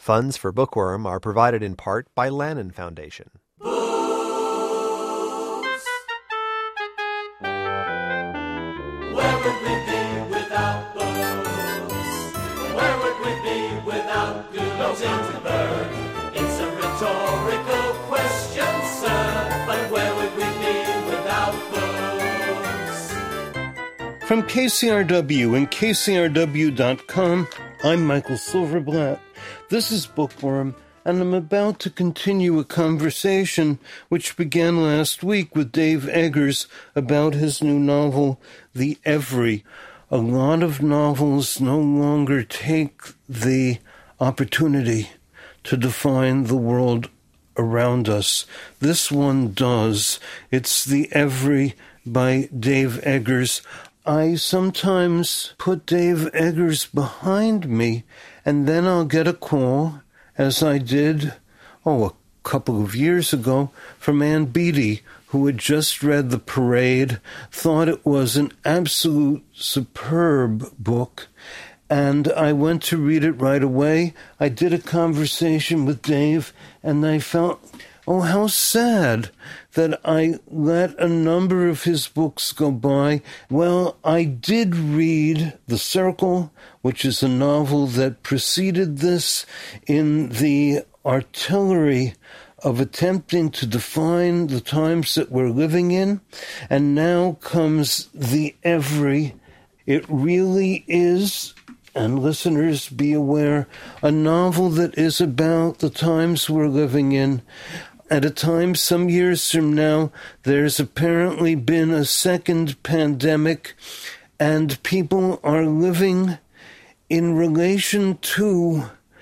Funds for Bookworm are provided in part by Lannan Foundation. Where would we be without books? Where would we be without Gutenberg? It's a rhetorical question, sir, but where would we be without books? From KCRW and KCRW.com, I'm Michael Silverblatt. This is Bookworm, and I'm about to continue a conversation which began last week with Dave Eggers about his new novel, The Every. A lot of novels no longer take the opportunity to define the world around us. This one does. It's The Every by Dave Eggers. I sometimes put Dave Eggers behind me, and then I'll get a call, as I did, a couple of years ago, from Ann Beattie, who had just read The Parade, thought it was an absolute superb book, and I went to read it right away. I did a conversation with Dave, and I felt, how sad that I let a number of his books go by. Well, I did read The Circle, which is a novel that preceded this in the artillery of attempting to define the times that we're living in. And now comes The Every. It really is, and listeners be aware, a novel that is about the times we're living in. At a time some years from now, there's apparently been a second pandemic, and people are living in relation to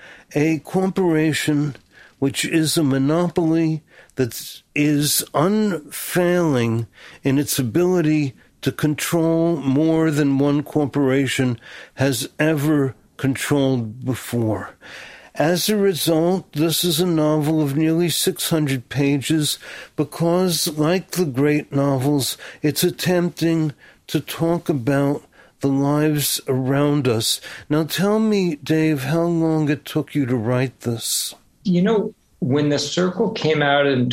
a corporation which is a monopoly that is unfailing in its ability to control more than one corporation has ever controlled before. As a result, this is a novel of nearly 600 pages because, like the great novels, it's attempting to talk about the lives around us. Now tell me, Dave, how long it took you to write this? When The Circle came out in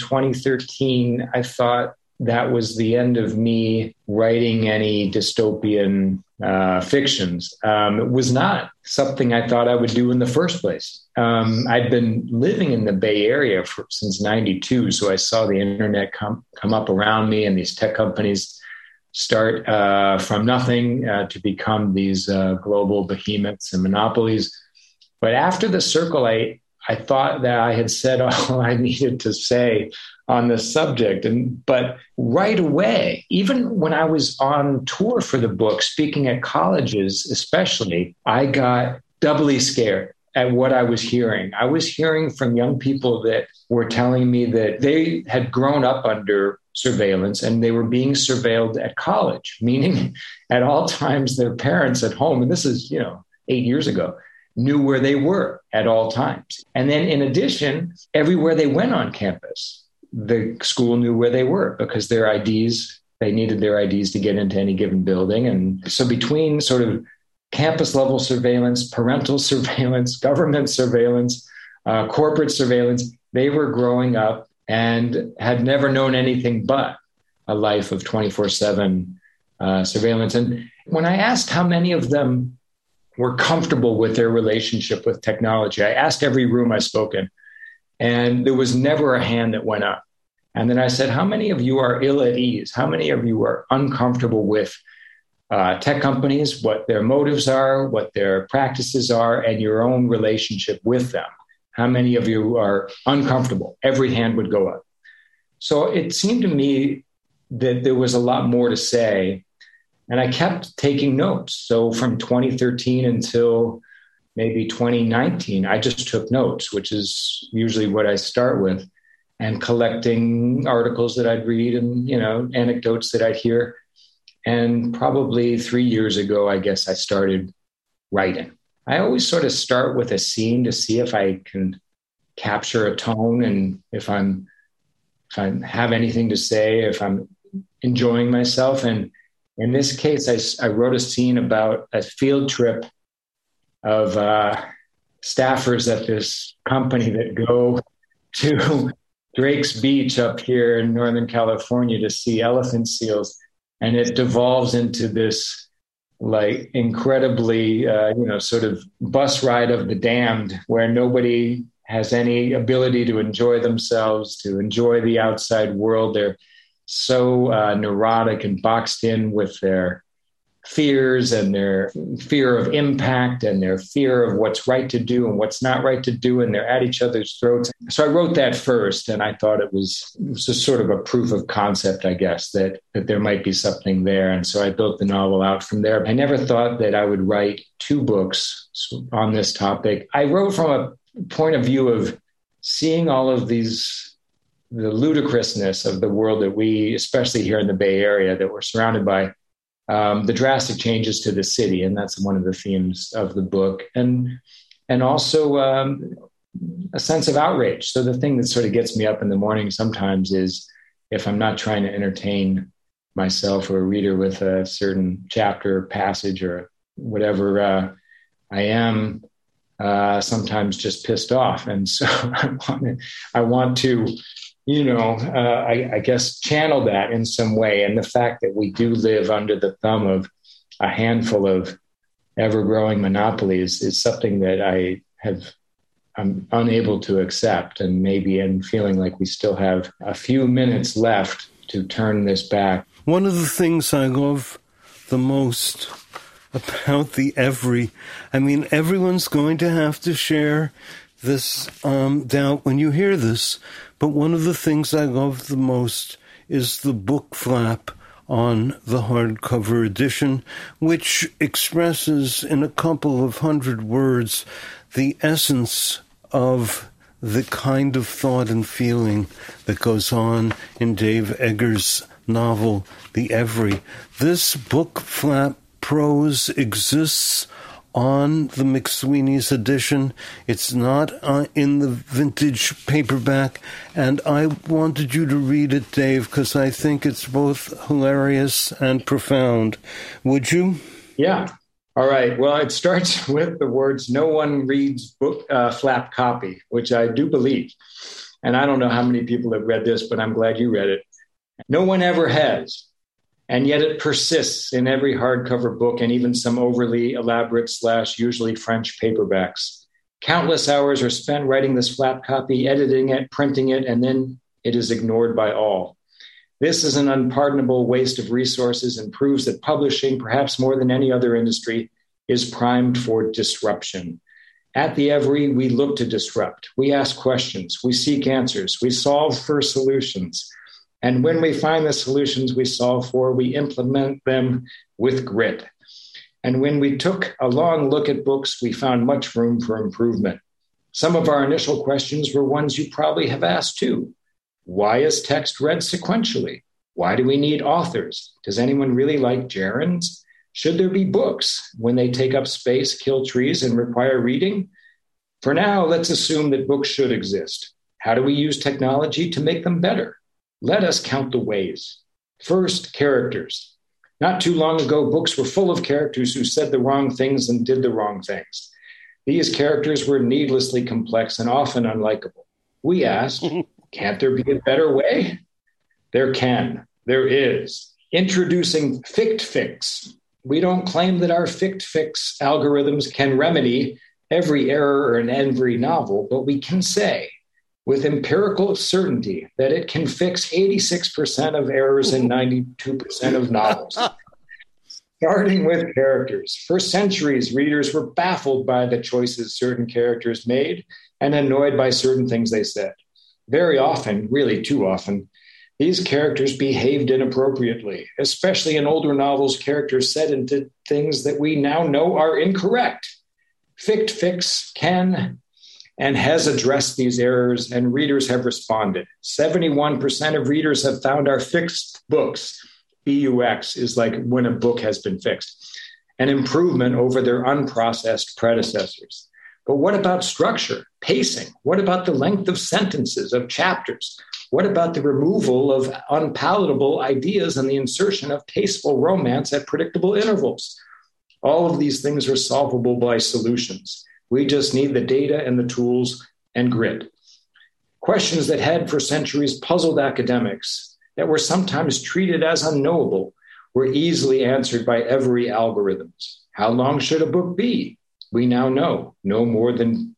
2013, I thought that was the end of me writing any dystopian fictions. It was not something I thought I would do in the first place. I'd been living in the Bay Area since 92, so I saw the internet come up around me and these tech companies start from nothing to become these global behemoths and monopolies. But after The Circle, I thought that I had said all I needed to say on this subject. But right away, even when I was on tour for the book, speaking at colleges especially, I got doubly scared at what I was hearing. I was hearing from young people that were telling me that they had grown up under surveillance and they were being surveilled at college, meaning at all times their parents at home, and this is, 8 years ago, knew where they were at all times. And then in addition, everywhere they went on campus, the school knew where they were because their IDs, they needed their IDs to get into any given building. And so between sort of campus level surveillance, parental surveillance, government surveillance, corporate surveillance, they were growing up and had never known anything but a life of 24/7 surveillance. And when I asked how many of them were comfortable with their relationship with technology, I asked every room I spoke in, and there was never a hand that went up. And then I said, how many of you are ill at ease? How many of you are uncomfortable with tech companies, what their motives are, what their practices are, and your own relationship with them? How many of you are uncomfortable? Every hand would go up. So it seemed to me that there was a lot more to say, and I kept taking notes. So from 2013 until maybe 2019, I just took notes, which is usually what I start with, and collecting articles that I'd read and, anecdotes that I'd hear. And probably 3 years ago, I guess I started writing. I always sort of start with a scene to see if I can capture a tone and if I have anything to say, if I'm enjoying myself. And in this case, I wrote a scene about a field trip of staffers at this company that go to Drake's Beach up here in Northern California to see elephant seals. And it devolves into this like incredibly, sort of bus ride of the damned, where nobody has any ability to enjoy themselves, to enjoy the outside world. They're so neurotic and boxed in with their fears and their fear of impact and their fear of what's right to do and what's not right to do, and they're at each other's throats. So I wrote that first, and I thought it was just sort of a proof of concept, I guess, that there might be something there. And so I built the novel out from there. I never thought that I would write 2 books on this topic. I wrote from a point of view of seeing all of these, the ludicrousness of the world that we, especially here in the Bay Area, that we're surrounded by, the drastic changes to the city. And that's one of the themes of the book. And also a sense of outrage. So the thing that sort of gets me up in the morning sometimes is if I'm not trying to entertain myself or a reader with a certain chapter or passage or whatever, I am sometimes just pissed off. And so I want to I guess, channel that in some way. And the fact that we do live under the thumb of a handful of ever-growing monopolies is something that I'm unable to accept. And maybe in feeling like we still have a few minutes left to turn this back. One of the things I love the most about the Every, I mean, everyone's going to have to share this doubt when you hear this, but one of the things I love the most is the book flap on the hardcover edition, which expresses in a couple of 100 words the essence of the kind of thought and feeling that goes on in Dave Eggers' novel, The Every. This book flap prose exists on the McSweeney's edition. It's not in the vintage paperback, and I wanted you to read it, Dave, because I think it's both hilarious and profound. Would you? Yeah. All right. Well, it starts with the words, "No one reads book flap copy," which I do believe. And I don't know how many people have read this, but I'm glad you read it. No one ever has. And yet it persists in every hardcover book and even some overly elaborate / usually French paperbacks. Countless hours are spent writing this flap copy, editing it, printing it, and then it is ignored by all. This is an unpardonable waste of resources and proves that publishing, perhaps more than any other industry, is primed for disruption. At the Every, we look to disrupt. We ask questions. We seek answers. We solve for solutions. And when we find the solutions we solve for, we implement them with grit. And when we took a long look at books, we found much room for improvement. Some of our initial questions were ones you probably have asked too. Why is text read sequentially? Why do we need authors? Does anyone really like gerunds? Should there be books when they take up space, kill trees, and require reading? For now, let's assume that books should exist. How do we use technology to make them better? Let us count the ways. First, characters. Not too long ago, books were full of characters who said the wrong things and did the wrong things. These characters were needlessly complex and often unlikable. We asked, can't there be a better way? There can. There is. Introducing FictFix. We don't claim that our FictFix algorithms can remedy every error in every novel, but we can say with empirical certainty that it can fix 86% of errors in 92% of novels. Starting with characters. For centuries, readers were baffled by the choices certain characters made and annoyed by certain things they said. Very often, really too often, these characters behaved inappropriately. Especially in older novels, characters said and did things that we now know are incorrect. FictFix can and has addressed these errors, and readers have responded. 71% of readers have found our fixed books, BUX is like when a book has been fixed, an improvement over their unprocessed predecessors. But what about structure, pacing? What about the length of sentences, of chapters? What about the removal of unpalatable ideas and the insertion of tasteful romance at predictable intervals? All of these things are solvable by solutions. We just need the data and the tools and grit. Questions that had for centuries puzzled academics, that were sometimes treated as unknowable, were easily answered by every algorithms. How long should a book be? We now know, no more than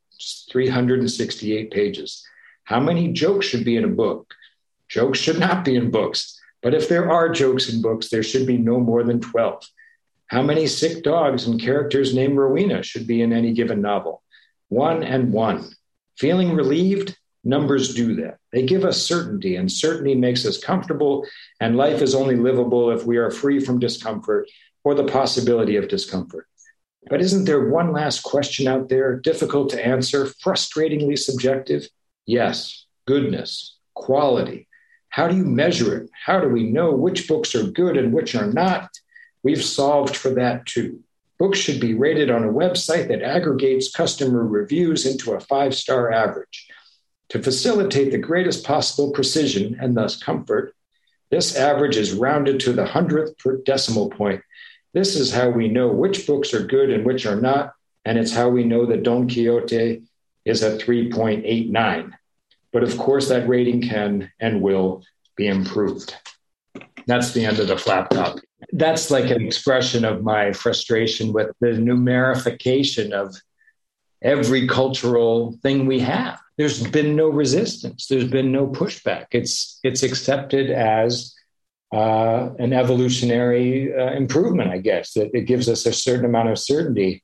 368 pages. How many jokes should be in a book? Jokes should not be in books, but if there are jokes in books, there should be no more than 12. How many sick dogs and characters named Rowena should be in any given novel? 1 and 1. Feeling relieved? Numbers do that. They give us certainty, and certainty makes us comfortable, and life is only livable if we are free from discomfort or the possibility of discomfort. But isn't there one last question out there, difficult to answer, frustratingly subjective? Yes, goodness, quality. How do you measure it? How do we know which books are good and which are not? We've solved for that too. Books should be rated on a website that aggregates customer reviews into a 5-star average. To facilitate the greatest possible precision and thus comfort, this average is rounded to the 100th decimal point. This is how we know which books are good and which are not, and it's how we know that Don Quixote is a 3.89. But of course, that rating can and will be improved. That's the end of the flap copy. That's like an expression of my frustration with the numerification of every cultural thing we have. There's been no resistance. There's been no pushback. It's accepted as an evolutionary improvement, I guess, that it gives us a certain amount of certainty.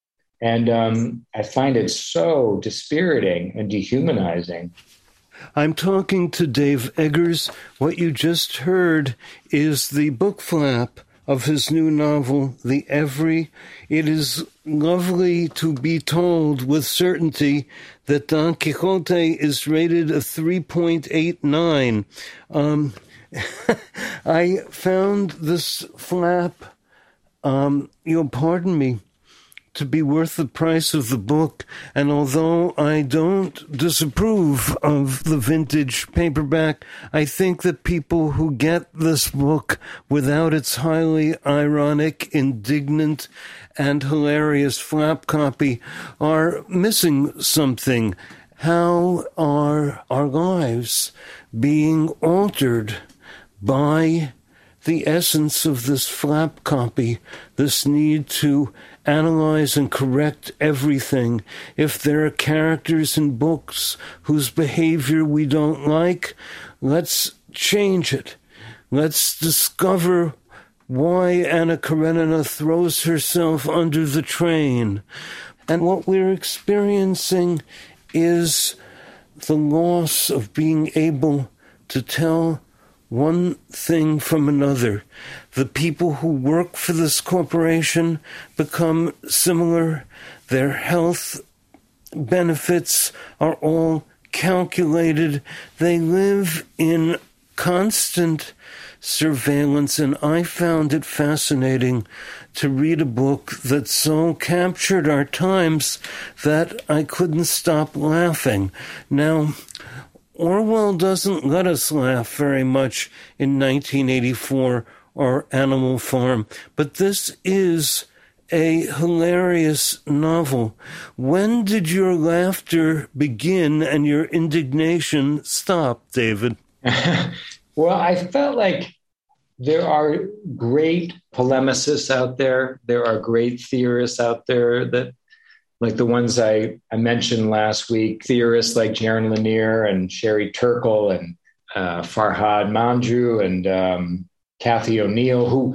And I find it so dispiriting and dehumanizing. I'm talking to Dave Eggers. What you just heard is the book flap of his new novel, The Every. It is lovely to be told with certainty that Don Quixote is rated a 3.89. I found this flap, pardon me, to be worth the price of the book. And although I don't disapprove of the vintage paperback, I think that people who get this book without its highly ironic, indignant, and hilarious flap copy are missing something. How are our lives being altered by the essence of this flap copy, this need to analyze and correct everything? If there are characters in books whose behavior we don't like, let's change it. Let's discover why Anna Karenina throws herself under the train. And what we're experiencing is the loss of being able to tell one thing from another. The people who work for this corporation become similar. Their health benefits are all calculated. They live in constant surveillance, and I found it fascinating to read a book that so captured our times that I couldn't stop laughing. Now, Orwell doesn't let us laugh very much in 1984 or Animal Farm, but this is a hilarious novel. When did your laughter begin and your indignation stop, David? Well, I felt like there are great polemicists out there. There are great theorists out there that, like the ones I mentioned last week, theorists like Jaron Lanier and Sherry Turkle and Farhad Manjoo and Kathy O'Neill, who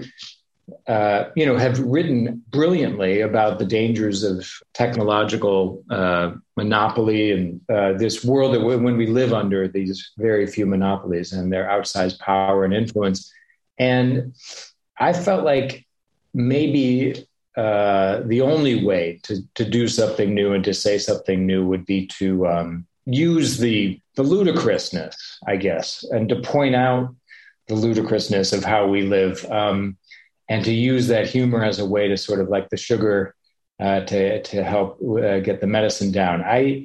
have written brilliantly about the dangers of technological monopoly and this world that when we live under these very few monopolies and their outsized power and influence. And I felt like maybe the only way to do something new and to say something new would be to use the ludicrousness, I guess, and to point out the ludicrousness of how we live, and to use that humor as a way to sort of like the sugar to help get the medicine down.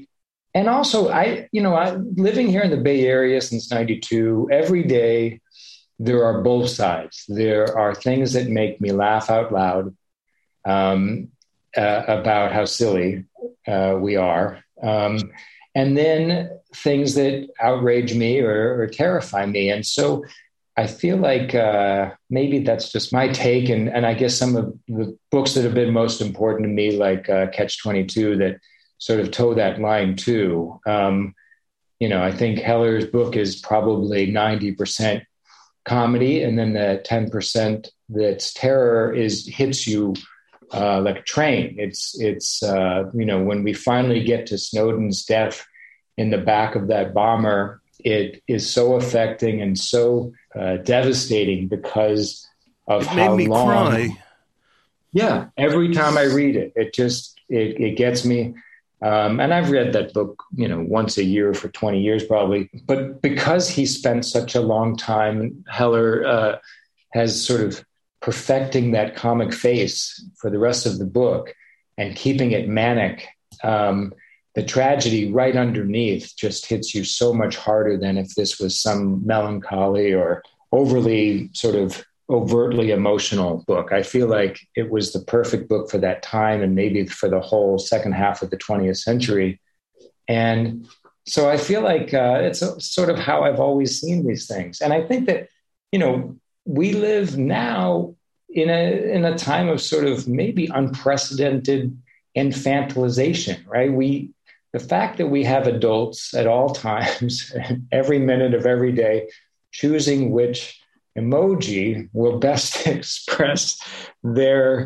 Living here in the Bay Area since '92, every day there are both sides. There are things that make me laugh out loud. about how silly we are. And then things that outrage me or terrify me. And so I feel like maybe that's just my take. And I guess some of the books that have been most important to me, like Catch-22, that sort of toe that line too. I think Heller's book is probably 90% comedy, and then the 10% that's terror hits you like a train. It's when we finally get to Snowden's death in the back of that bomber, it is so affecting and so devastating because of how long. It made me cry. Yeah, every time I read it, it gets me. And I've read that book, once a year for 20 years probably. But because he spent such a long time, Heller has sort of perfecting that comic face for the rest of the book and keeping it manic. The tragedy right underneath just hits you so much harder than if this was some melancholy or overly sort of overtly emotional book. I feel like it was the perfect book for that time and maybe for the whole second half of the 20th century. And so I feel like it's sort of how I've always seen these things. And I think that, we live now in a time of sort of maybe unprecedented infantilization, right? The fact that we have adults at all times, every minute of every day, choosing which emoji will best express their,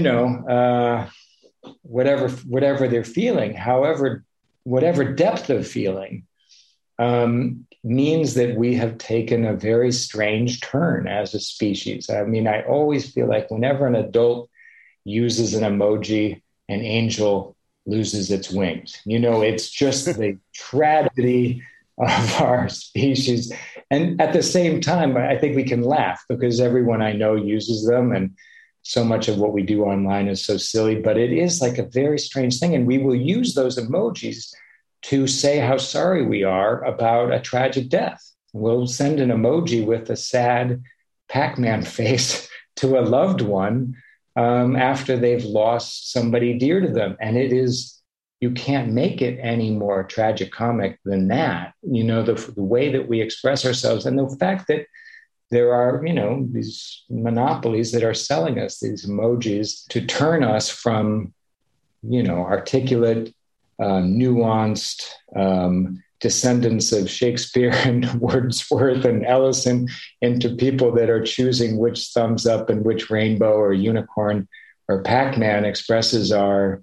whatever they're feeling, whatever depth of feeling, means that we have taken a very strange turn as a species. I mean, I always feel like whenever an adult uses an emoji, an angel loses its wings. It's just the tragedy of our species. And at the same time, I think we can laugh because everyone I know uses them. And so much of what we do online is so silly, but it is like a very strange thing. And we will use those emojis to say how sorry we are about a tragic death. We'll send an emoji with a sad Pac-Man face to a loved one after they've lost somebody dear to them. And you can't make it any more tragicomic than that. The way that we express ourselves and the fact that there are, these monopolies that are selling us these emojis to turn us from, articulate, nuanced descendants of Shakespeare and Wordsworth and Ellison into people that are choosing which thumbs up and which rainbow or unicorn or Pac-Man expresses our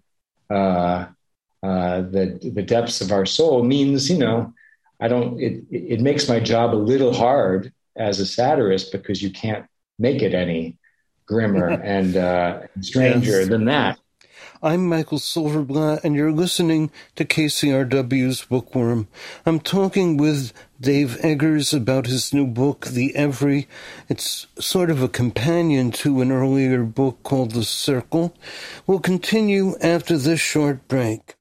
the depths of our soul means, it makes my job a little hard as a satirist because you can't make it any grimmer and stranger than that. I'm Michael Silverblatt, and you're listening to KCRW's Bookworm. I'm talking with Dave Eggers about his new book, The Every. It's sort of a companion to an earlier book called The Circle. We'll continue after this short break.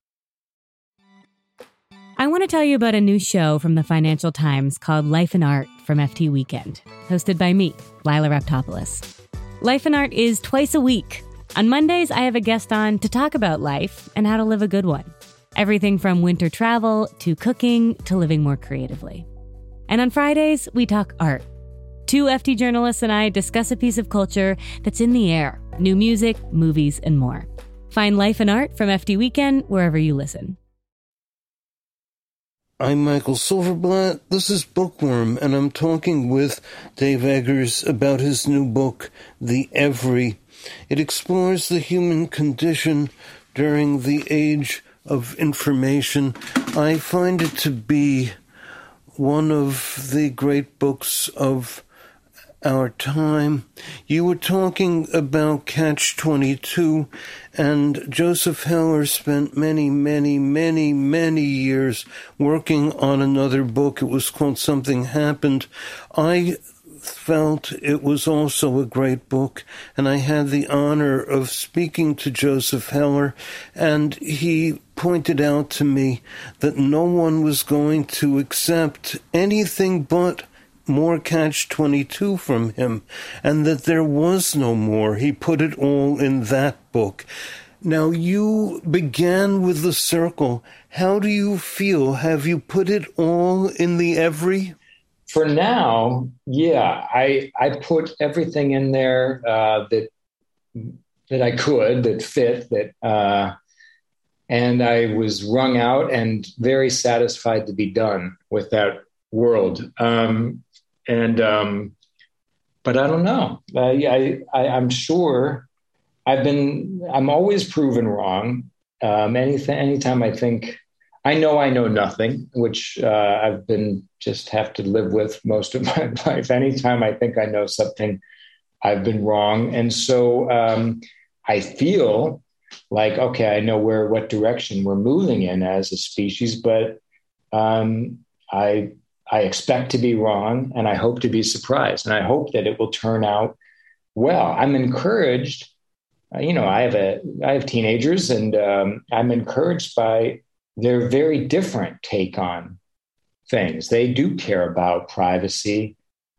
I want to tell you about a new show from the Financial Times called Life and Art from FT Weekend, hosted by me, Lila Raptopoulos. Life and Art is twice a week. On Mondays, I have a guest on to talk about life and how to live a good one. Everything from winter travel to cooking to living more creatively. And on Fridays, we talk art. Two FT journalists and I discuss a piece of culture that's in the air, new music, movies, and more. Find Life and Art from FT Weekend wherever you listen. I'm Michael Silverblatt. This is Bookworm, and I'm talking with Dave Eggers about his new book, The Every. It explores the human condition during the age of information. I find it to be one of the great books of our time. You were talking about Catch-22, and Joseph Heller spent many, many, many, many years working on another book. It was called Something Happened. I felt it was also a great book, and I had the honor of speaking to Joseph Heller, and he pointed out to me that no one was going to accept anything but more Catch-22 from him, and that there was no more. He put it all in that book. Now, you began with the circle. How do you feel? Have you put it all in the every? For now, yeah. I put everything in there that I could, that fit, and I was wrung out and very satisfied to be done with that world. But I don't know. I'm sure I'm always proven wrong. Anytime I think I know nothing, which I've been just have to live with most of my life. Anytime I think I know something, I've been wrong. And so I feel like, okay, I know what direction we're moving in as a species, but I expect to be wrong, and I hope to be surprised, and I hope that it will turn out well. I'm encouraged. I have teenagers, and I'm encouraged by their very different take on things. They do care about privacy.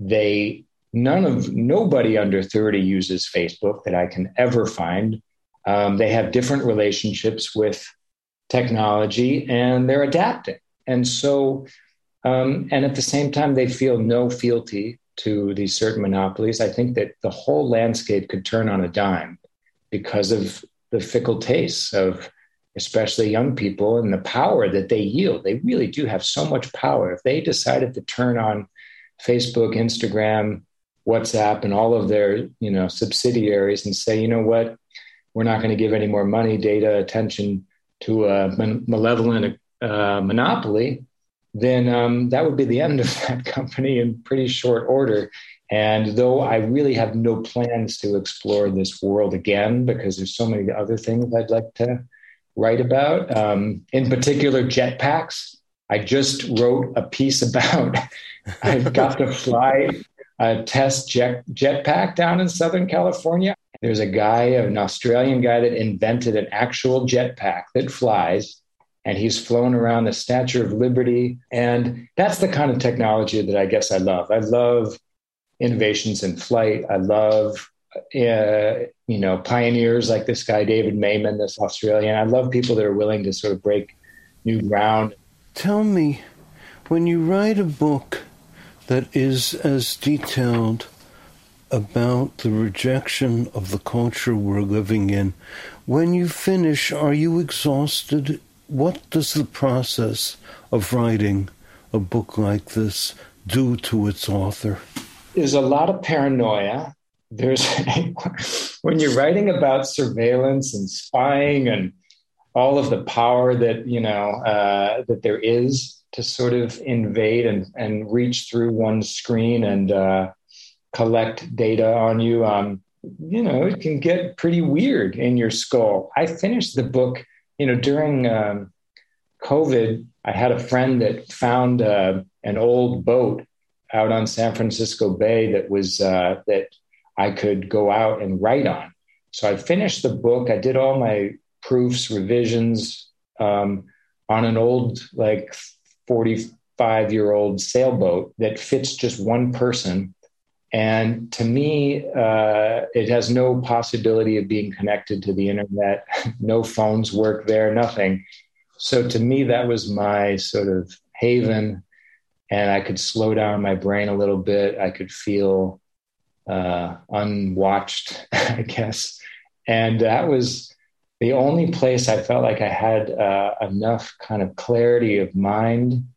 Nobody under 30 uses Facebook that I can ever find. They have different relationships with technology, and they're adapting. And so, and at the same time, they feel no fealty to these certain monopolies. I think that the whole landscape could turn on a dime because of the fickle tastes of especially young people and the power that they yield. They really do have so much power. If they decided to turn on Facebook, Instagram, WhatsApp, and all of their, subsidiaries and say, you know what, we're not going to give any more money, data, attention to a malevolent monopoly, then that would be the end of that company in pretty short order. And though I really have no plans to explore this world again, because there's so many other things I'd like to write about, in particular jetpacks. I just wrote a piece about, I got to fly a test jetpack down in Southern California. There's an Australian guy that invented an actual jetpack that flies, and he's flown around the Statue of Liberty. And that's the kind of technology that I guess I love. I love innovations in flight. I love, pioneers like this guy, David Mayman, this Australian. I love people that are willing to sort of break new ground. Tell me, when you write a book that is as detailed about the rejection of the culture we're living in, when you finish, are you exhausted? What does the process of writing a book like this do to its author? There's a lot of paranoia. When you're writing about surveillance and spying and all of the power that, that there is to sort of invade and reach through one screen and collect data on you, it can get pretty weird in your skull. I finished the book, during COVID. I had a friend that found an old boat out on San Francisco Bay that was that I could go out and write on. So I finished the book. I did all my proofs, revisions on an old, 45-year-old sailboat that fits just one person. And to me, it has no possibility of being connected to the internet. No phones work there, nothing. So to me, that was my sort of haven. And I could slow down my brain a little bit. I could feel unwatched, I guess. And that was the only place I felt like I had enough kind of clarity of mind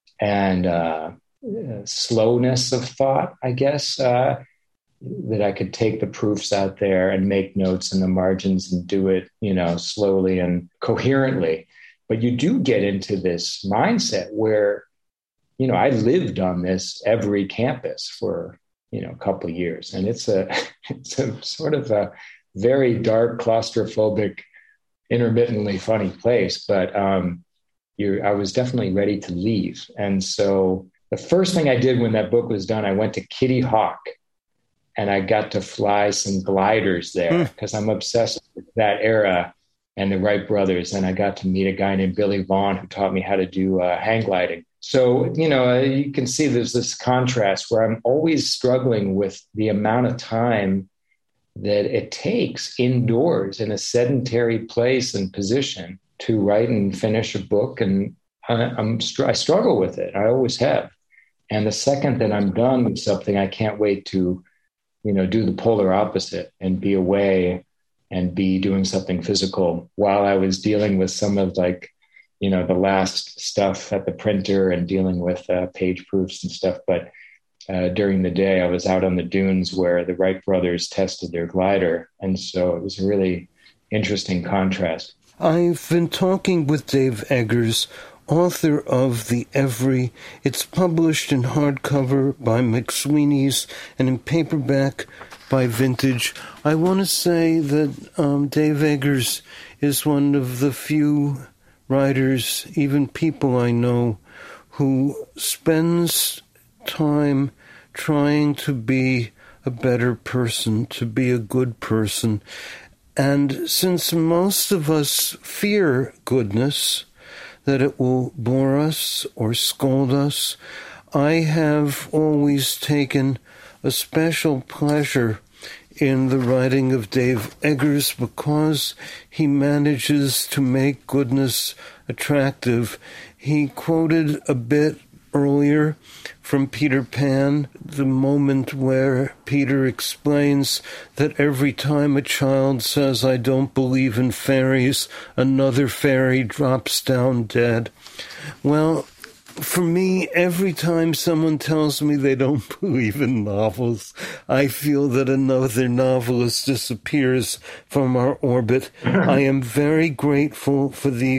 and slowness of thought, I guess, that I could take the proofs out there and make notes in the margins and do it, slowly and coherently. But you do get into this mindset where, I lived on this every campus for, a couple of years. And it's a sort of a very dark, claustrophobic, intermittently funny place. But I was definitely ready to leave. And so the first thing I did when that book was done, I went to Kitty Hawk and I got to fly some gliders there because I'm obsessed with that era and the Wright brothers. And I got to meet a guy named Billy Vaughn who taught me how to do hang gliding. So, you can see there's this contrast where I'm always struggling with the amount of time that it takes indoors in a sedentary place and position to write and finish a book. And I struggle with it. I always have. And the second that I'm done with something, I can't wait to, do the polar opposite and be away and be doing something physical while I was dealing with some of the last stuff at the printer and dealing with page proofs and stuff. But during the day, I was out on the dunes where the Wright brothers tested their glider. And so it was a really interesting contrast. I've been talking with Dave Eggers, author of The Every. It's published in hardcover by McSweeney's and in paperback by Vintage. I want to say that Dave Eggers is one of the few writers, even people I know, who spends time trying to be a better person, to be a good person. And since most of us fear goodness, that it will bore us or scold us, I have always taken a special pleasure in the writing of Dave Eggers because he manages to make goodness attractive. He quoted a bit earlier from Peter Pan, the moment where Peter explains that every time a child says, "I don't believe in fairies," another fairy drops down dead. Well, for me, every time someone tells me they don't believe in novels, I feel that another novelist disappears from our orbit. I am very grateful for the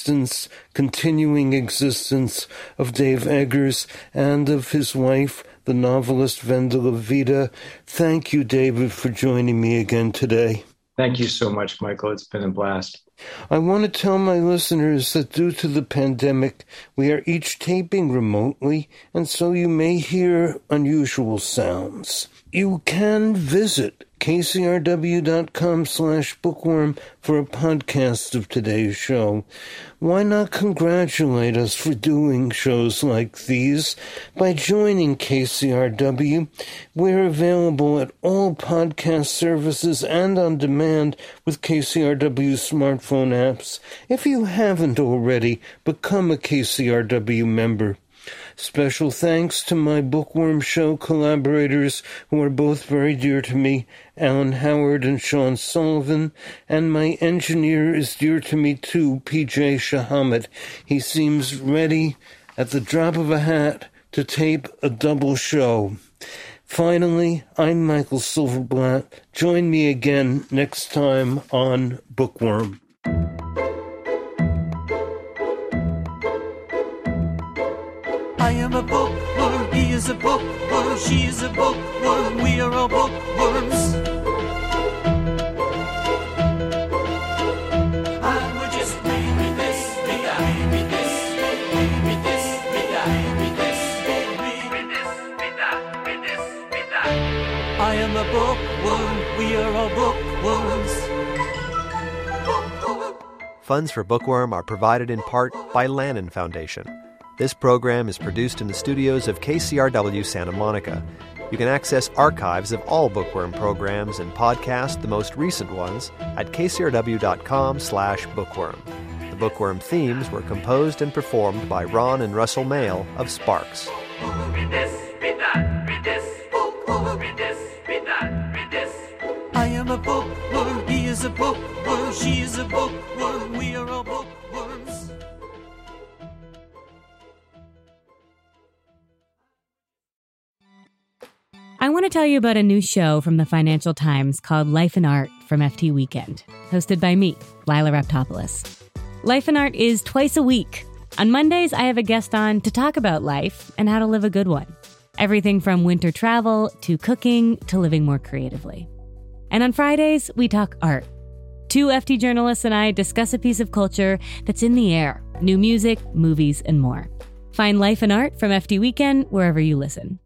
continuing existence of Dave Eggers and of his wife, the novelist Vendela Vida. Thank you, David, for joining me again today. Thank you so much, Michael. It's been a blast. I want to tell my listeners that due to the pandemic, we are each taping remotely, and so you may hear unusual sounds. You can visit kcrw.com/bookworm for a podcast of today's show. Why not congratulate us for doing shows like these by joining KCRW? We're available at all podcast services and on demand with KCRW smartphone apps. If you haven't already, become a KCRW member. Special thanks to my Bookworm Show collaborators who are both very dear to me, Alan Howard and Sean Sullivan, and my engineer is dear to me too, PJ Shahamet. He seems ready at the drop of a hat to tape a double show. Finally, I'm Michael Silverblatt. Join me again next time on Bookworm. I am a bookworm, he is a bookworm, she is a bookworm, we are all bookworms. And we're just read this, read that, read this, read this, read that, read this, read this, read that, read this, read that. I am a bookworm, we are all bookworms. Funds for Bookworm are provided in part by Lannan Foundation. This program is produced in the studios of KCRW Santa Monica. You can access archives of all Bookworm programs and podcast the most recent ones at kcrw.com/bookworm. The Bookworm themes were composed and performed by Ron and Russell Mail of Sparks. Read this, read that, read this, read this, read that, read this. I am a bookworm, he is a bookworm, she is a bookworm, we are all bookworms. I want to tell you about a new show from the Financial Times called Life and Art from FT Weekend, hosted by me, Lila Raptopoulos. Life and Art is twice a week. On Mondays, I have a guest on to talk about life and how to live a good one. Everything from winter travel to cooking to living more creatively. And on Fridays, we talk art. Two FT journalists and I discuss a piece of culture that's in the air, new music, movies, and more. Find Life and Art from FT Weekend wherever you listen.